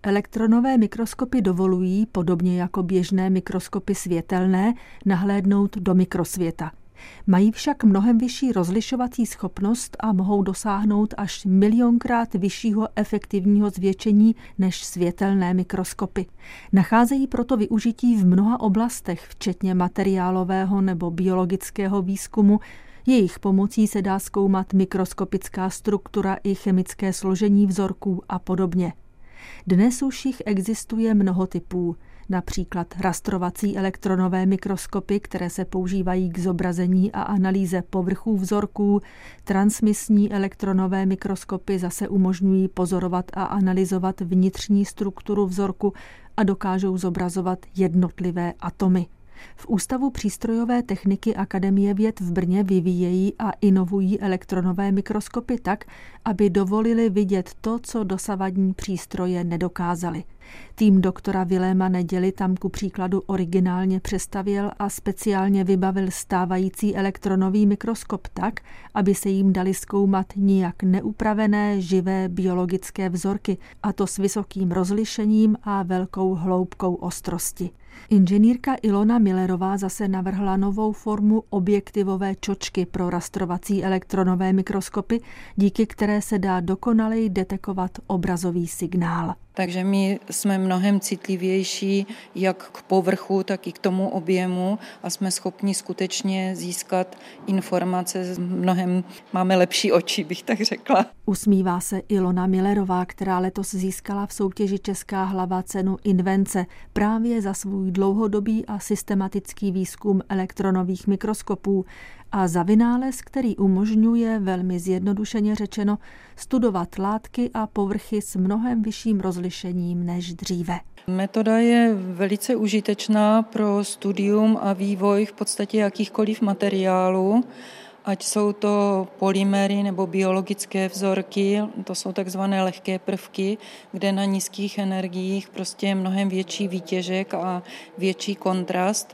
Elektronové mikroskopy dovolují, podobně jako běžné mikroskopy světelné, nahlédnout do mikrosvěta. Mají však mnohem vyšší rozlišovací schopnost a mohou dosáhnout až milionkrát vyššího efektivního zvětšení než světelné mikroskopy. Nacházejí proto využití v mnoha oblastech, včetně materiálového nebo biologického výzkumu. Jejich pomocí se dá zkoumat mikroskopická struktura i chemické složení vzorků a podobně. Dnes už jich existuje mnoho typů, například rastrovací elektronové mikroskopy, které se používají k zobrazení a analýze povrchů vzorků, transmisní elektronové mikroskopy zase umožňují pozorovat a analyzovat vnitřní strukturu vzorku a dokážou zobrazovat jednotlivé atomy. V Ústavu přístrojové techniky Akademie věd v Brně vyvíjejí a inovují elektronové mikroskopy tak, aby dovolili vidět to, co dosavadní přístroje nedokázaly. Tým doktora Viléma Neděly tam ku příkladu originálně přestavěl a speciálně vybavil stávající elektronový mikroskop tak, aby se jim dali zkoumat nijak neupravené živé biologické vzorky, a to s vysokým rozlišením a velkou hloubkou ostrosti. Inženýrka Ilona Millerová zase navrhla novou formu objektivové čočky pro rastrovací elektronové mikroskopy, díky které se dá dokonaleji detekovat obrazový signál. Takže my jsme mnohem citlivější jak k povrchu, tak i k tomu objemu a jsme schopni skutečně získat informace. Máme lepší oči, bych tak řekla. Usmívá se Ilona Millerová, která letos získala v soutěži Česká hlava cenu Invence právě za svůj dlouhodobý a systematický výzkum elektronových mikroskopů a za vynález, který umožňuje, velmi zjednodušeně řečeno, studovat látky a povrchy s mnohem vyšším rozlišením než dříve. Metoda je velice užitečná pro studium a vývoj v podstatě jakýchkoliv materiálů, ať jsou to polymery nebo biologické vzorky, to jsou takzvané lehké prvky, kde na nízkých energiích prostě je mnohem větší výtěžek a větší kontrast.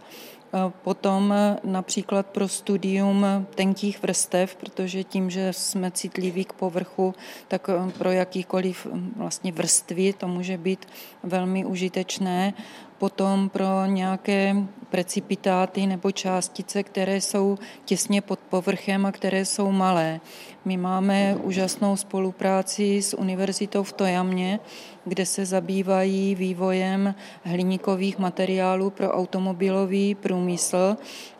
Potom například pro studium tenkých vrstev, protože tím, že jsme citliví k povrchu, tak pro jakýkoliv vlastně vrstvy to může být velmi užitečné. Potom pro nějaké precipitáty nebo částice, které jsou těsně pod povrchem a které jsou malé. My máme úžasnou spolupráci s univerzitou v Tojamě, kde se zabývají vývojem hliníkových materiálů pro automobilový průmysl.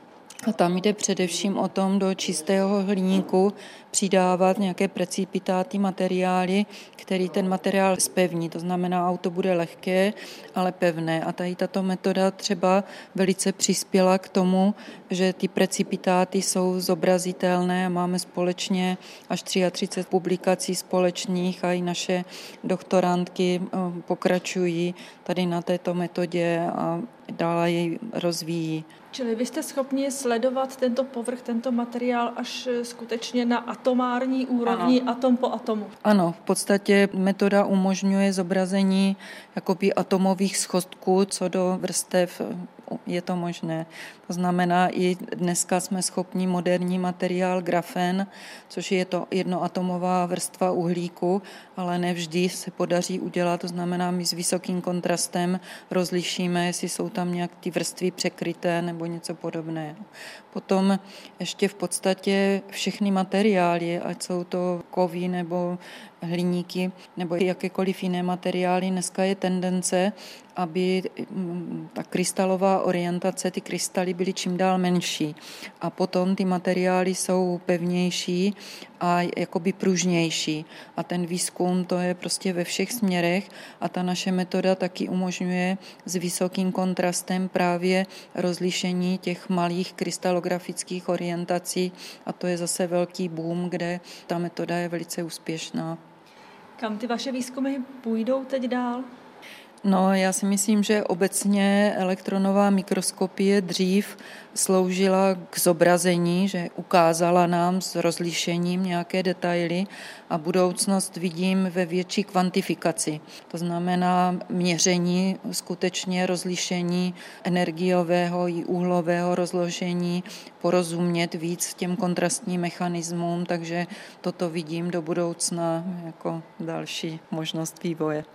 A tam jde především o tom do čistého hliníku přidávat nějaké precipitáty, materiály, který ten materiál zpevní. To znamená, auto bude lehké, ale pevné. A tady tato metoda třeba velice přispěla k tomu, že ty precipitáty jsou zobrazitelné a máme společně až 33 publikací společných a i naše doktorandky pokračují tady na této metodě a dále jej rozvíjí. Čili vy jste schopni sledovat tento povrch, tento materiál až skutečně na atomární úrovni, ano. Atom po atomu. Ano, v podstatě metoda umožňuje zobrazení jakoby atomových schodků, co do vrstev je to možné. To znamená, i dneska jsme schopni moderní materiál grafen, což je to jednoatomová vrstva uhlíku, ale nevždy se podaří udělat. To znamená, my s vysokým kontrastem rozlišíme, jestli jsou tam nějak ty vrstvy překryté nebo něco podobného. Potom ještě v podstatě všechny materiály, ať jsou to kovy nebo hliníky nebo jakékoliv jiné materiály, dneska je tendence, aby ta krystalová orientace, ty krystaly byly čím dál menší. A potom ty materiály jsou pevnější a jakoby pružnější. A ten výzkum to je prostě ve všech směrech a ta naše metoda taky umožňuje s vysokým kontrastem právě rozlišení těch malých krystalografických orientací a to je zase velký boom, kde ta metoda je velice úspěšná. Kam ty vaše výzkumy půjdou teď dál? No, já si myslím, že obecně elektronová mikroskopie dřív sloužila k zobrazení, že ukázala nám s rozlišením nějaké detaily a budoucnost vidím ve větší kvantifikaci. To znamená měření, skutečně rozlišení energiového i úhlového rozložení, porozumět víc těm kontrastním mechanismům, takže toto vidím do budoucna jako další možnost vývoje.